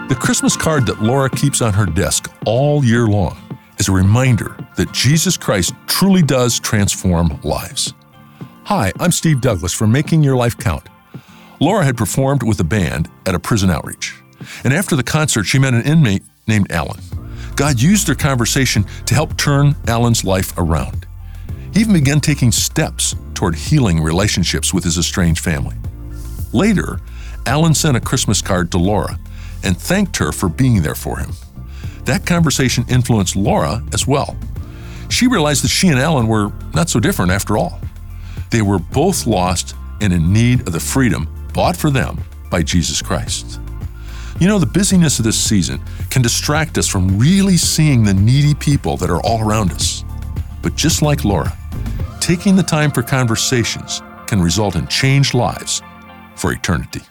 The Christmas card that Laura keeps on her desk all year long is a reminder that Jesus Christ truly does transform lives. Hi, I'm Steve Douglas from Making Your Life Count. Laura had performed with a band at a prison outreach, and after the concert, she met an inmate named Alan. God used their conversation to help turn Alan's life around. He even began taking steps toward healing relationships with his estranged family. Later, Alan sent a Christmas card to Laura and thanked her for being there for him. That conversation influenced Laura as well. She realized that she and Alan were not so different after all. They were both lost and in need of the freedom bought for them by Jesus Christ. You know, the busyness of this season can distract us from really seeing the needy people that are all around us. But just like Laura, taking the time for conversations can result in changed lives for eternity.